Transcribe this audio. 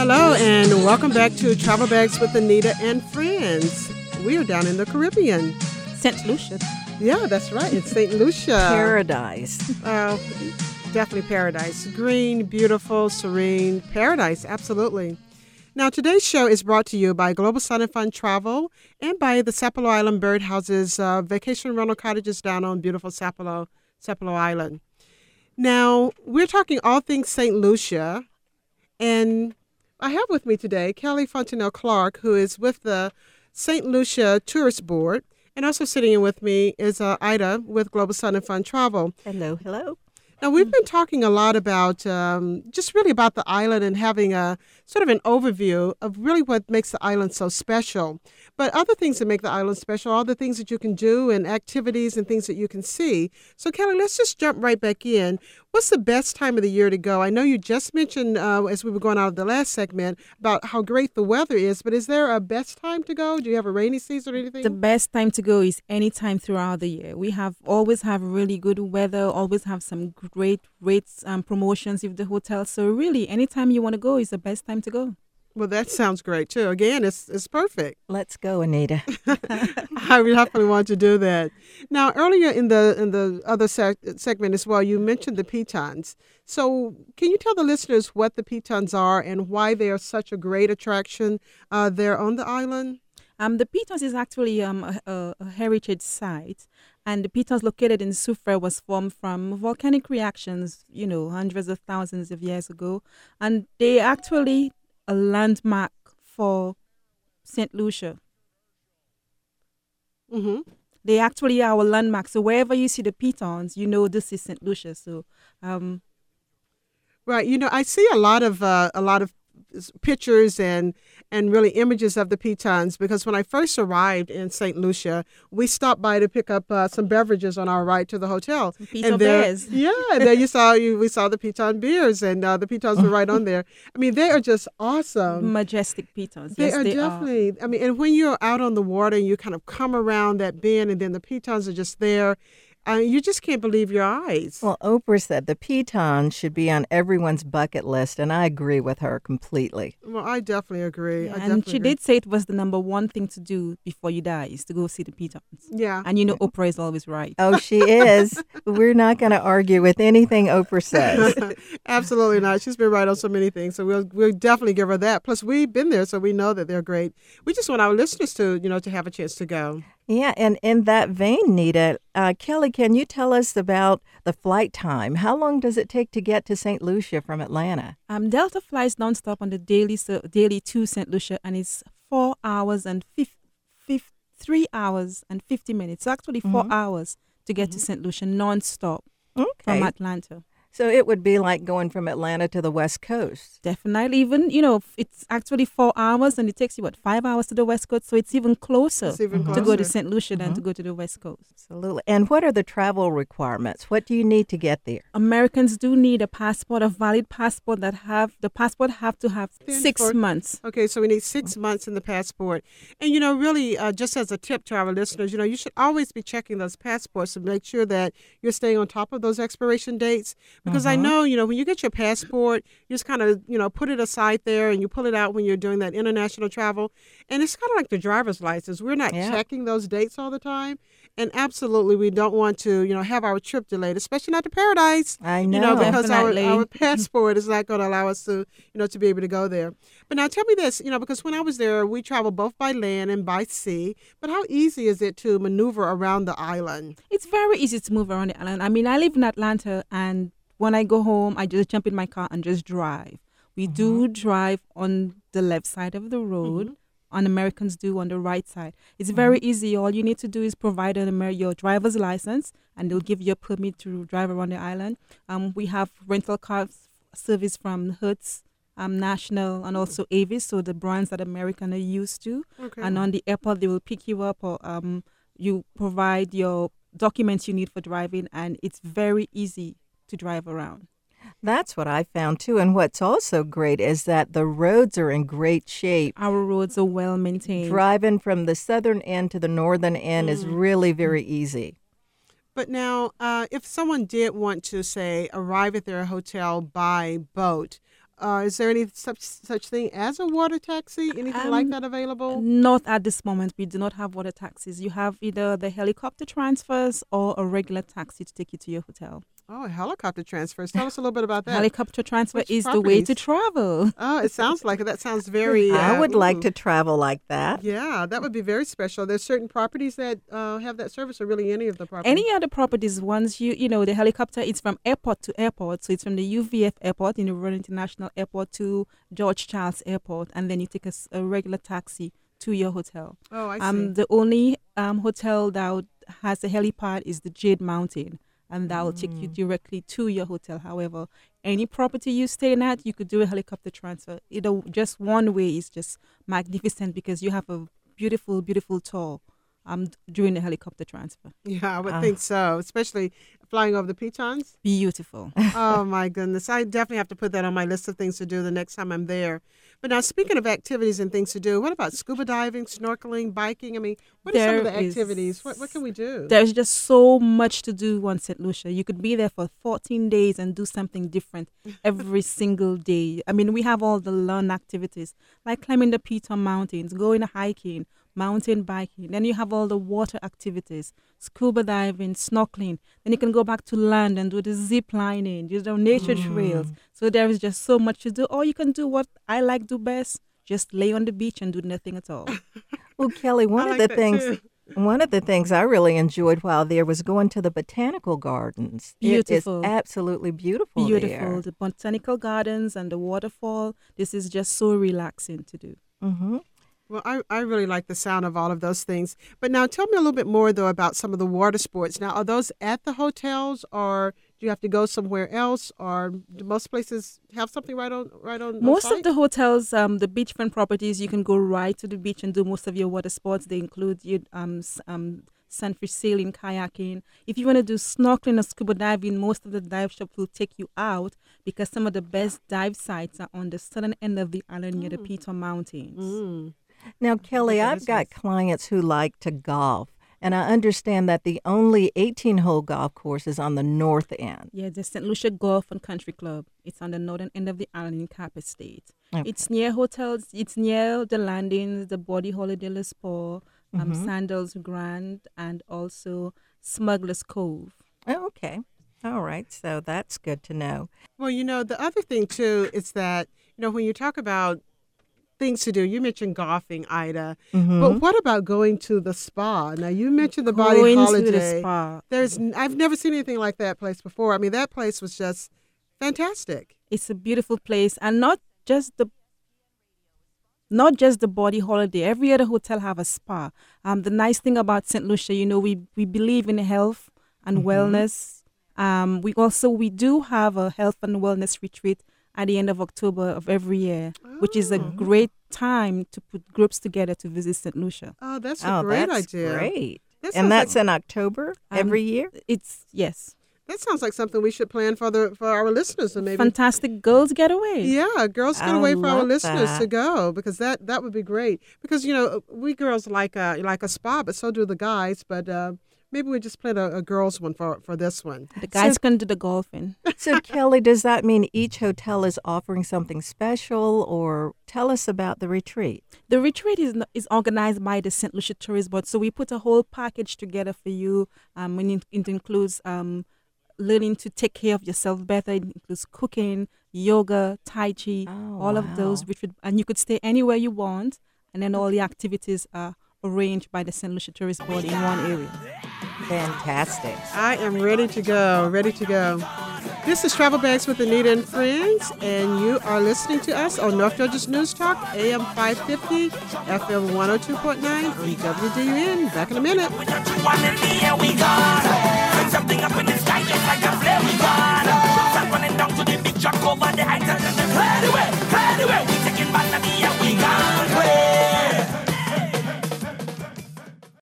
Hello, and welcome back to Travel Bags with Anita and Friends. We are down in the Caribbean. St. Lucia. Yeah, that's right. It's St. Lucia. Paradise. Definitely paradise. Green, beautiful, serene. Paradise, absolutely. Now, today's show is brought to you by Global Sun and Fun Travel and by the Sapelo Island Birdhouses vacation rental cottages down on beautiful Sapelo Island. Now, we're talking all things St. Lucia, and I have with me today Kelly Fontenelle Clark, who is with the St. Lucia Tourist Board, and also sitting in with me is Ida with Global Sun and Fun Travel. Hello, hello. Now, we've been talking a lot about just really about the island and having a sort of an overview of really what makes the island so special. But other things that make the island special, all the things that you can do and activities and things that you can see. So, Kelly, let's just jump right back in. What's the best time of the year to go? I know you just mentioned as we were going out of the last segment about how great the weather is, but is there a best time to go? Do you have a rainy season or anything? The best time to go is any time throughout the year. We always have really good weather, always have some great rates promotions with the hotel. So really, anytime you want to go is the best time to go. Well, that sounds great, too. Again, it's perfect. Let's go, Anita. I definitely want to do that. Now, earlier in the other segment as well, you mentioned the pitons. So can you tell the listeners what the pitons are and why they are such a great attraction there on the island? The pitons is actually a heritage site, and the pitons located in Soufrière was formed from volcanic reactions, hundreds of thousands of years ago, and they actually a landmark for St. Lucia. Mm-hmm. They actually are our landmark. So wherever you see the pitons, this is St. Lucia. So, right. I see a lot of pictures and really images of the pitons because when I first arrived in St. Lucia, we stopped by to pick up some beverages on our ride to the hotel. Some piton beers. Yeah, there we saw the piton beers and the pitons were right on there. I mean, they are just awesome. Majestic pitons. They Yes, are they definitely. are. I mean, and when you're out on the water and you kind of come around that bend and then the pitons are just there, you just can't believe your eyes. Well, Oprah said the pitons should be on everyone's bucket list, and I agree with her completely. Well, I definitely agree. Yeah, and she did say it was the number one thing to do before you die is to go see the pitons. Yeah. And Oprah is always right. Oh, she is. We're not going to argue with anything Oprah says. Absolutely not. She's been right on so many things, so we'll definitely give her that. Plus, we've been there, so we know that they're great. We just want our listeners to to have a chance to go. Yeah, and in that vein, Nita, Kelly, can you tell us about the flight time? How long does it take to get to St. Lucia from Atlanta? Delta flies nonstop on the daily to St. Lucia, and it's 4 hours and 3 hours and 50 minutes. So actually 4 hours to get to St. Lucia nonstop from Atlanta. So it would be like going from Atlanta to the West Coast. Definitely. Even, it's actually 4 hours and it takes you, 5 hours to the West Coast. So it's even closer, to go to St. Lucia than to go to the West Coast. Absolutely. And what are the travel requirements? What do you need to get there? Americans do need a passport, a valid passport the passport have to have 6 months. Okay, so we need 6 months in the passport. And, really, just as a tip to our listeners, you should always be checking those passports to make sure that you're staying on top of those expiration dates. Because I know, when you get your passport, you just kind of, put it aside there and you pull it out when you're doing that international travel. And it's kind of like the driver's license. We're not checking those dates all the time. And absolutely, we don't want to, have our trip delayed, especially not to paradise. I know. Because our passport is not going to allow us to, to be able to go there. But now tell me this, because when I was there, we traveled both by land and by sea. But how easy is it to maneuver around the island? It's very easy to move around the island. I mean, I live in Atlanta, and when I go home, I just jump in my car and just drive. We do drive on the left side of the road, and Americans do on the right side. It's very easy. All you need to do is provide your driver's license, and they'll give you a permit to drive around the island. We have rental car service from Hertz, National, and also Avis, so the brands that Americans are used to. Okay. And on the airport, they will pick you up, or you provide your documents you need for driving, and it's very easy to drive around. That's what I found too. And what's also great is that the roads are in great shape. Our roads are well maintained. Driving from the southern end to the northern end is really very easy. But now, if someone did want to, say, arrive at their hotel by boat, is there any such thing as a water taxi? Anything like that available? Not at this moment. We do not have water taxis. You have either the helicopter transfers or a regular taxi to take you to your hotel. Oh, helicopter transfers. Tell us a little bit about that. Helicopter transfer Which is the way to properties? travel. Oh, it sounds like it. That sounds very... I would like ooh. to travel like that. Yeah, that would be very special. There's certain properties that have that service, or really any of the properties? Any other properties, once the helicopter is from airport to airport. So it's from the UVF airport, Royal International Airport, to George Charles Airport. And then you take a regular taxi to your hotel. Oh, I see. The only hotel that has a helipad is the Jade Mountain. And that will take you directly to your hotel. However, any property you stay at, you could do a helicopter transfer. Just one way is just magnificent because you have a beautiful, beautiful tour during the helicopter transfer. Yeah, I would think so, especially flying over the Pitons. Beautiful. Oh, my goodness. I definitely have to put that on my list of things to do the next time I'm there. But now, speaking of activities and things to do, what about scuba diving, snorkeling, biking? I mean, what are some of the activities? What can we do? There's just so much to do on St. Lucia. You could be there for 14 days and do something different every single day. I mean, we have all the learn activities, like climbing the Piton Mountains, going hiking, mountain biking. Then you have all the water activities, scuba diving, snorkeling. Then you can go back to land and do the zip lining, nature trails. So there is just so much to do. Or you can do what I like do best, just lay on the beach and do nothing at all. Well, Kelly, one of the things I really enjoyed while there was going to the botanical gardens. Beautiful. It is absolutely beautiful. Beautiful. There. The botanical gardens and the waterfall. This is just so relaxing to do. Mm-hmm. Well, I really like the sound of all of those things. But now tell me a little bit more, though, about some of the water sports. Now, are those at the hotels, or do you have to go somewhere else, or do most places have something right on Most site? of the hotels, the beachfront properties, you can go right to the beach and do most of your water sports. They include sunfish sailing, kayaking. If you want to do snorkeling or scuba diving, most of the dive shops will take you out because some of the best dive sites are on the southern end of the island near the Piton Mountains. Now, Kelly, I've got clients who like to golf, and I understand that the only 18-hole golf course is on the north end. Yeah, the St. Lucia Golf and Country Club. It's on the northern end of the island in Cap Estate. Okay. It's near hotels. It's near the landings, the Body Holiday Le Sport, Sandals Grand, and also Smuggler's Cove. Oh, okay. All right. So that's good to know. Well, the other thing, too, is that, when you talk about things to do, you mentioned golfing, Ida, but what about going to the spa? Now, you mentioned the Body Going Holiday. to the spa. I've never seen anything like that place before. I mean, that place was just fantastic. It's a beautiful place, and not just the Body Holiday. Every other hotel have a spa. The nice thing about St. Lucia, we believe in health and wellness. We do have a health and wellness retreat at the end of October of every year, which is a great time to put groups together to visit St. Lucia. Oh, that's a great idea. Great. That And sounds that's like, in October every year? Yes. that sounds like something we should plan for our listeners, and maybe Fantastic girls getaway. Yeah, girls get I away for our love listeners that. to go, because that would be great. Because we girls like a spa, but so do the guys. But maybe we just plan a girls one for this one. The guys can do the golfing. So, Kelly, does that mean each hotel is offering something special, or tell us about the retreat? The retreat is organized by the St. Lucia Tourist Board. So we put a whole package together for you. It includes learning to take care of yourself better. It includes cooking, yoga, Tai Chi, all of those. And you could stay anywhere you want. And then all the activities are arranged by the St. Lucia Tourist Board in one area. Fantastic. I am ready to go. This is Travel Bags with Anita and Friends, and you are listening to us on North Georgia's News Talk, AM 550, FM 102.9 on WDUN. Back in a minute.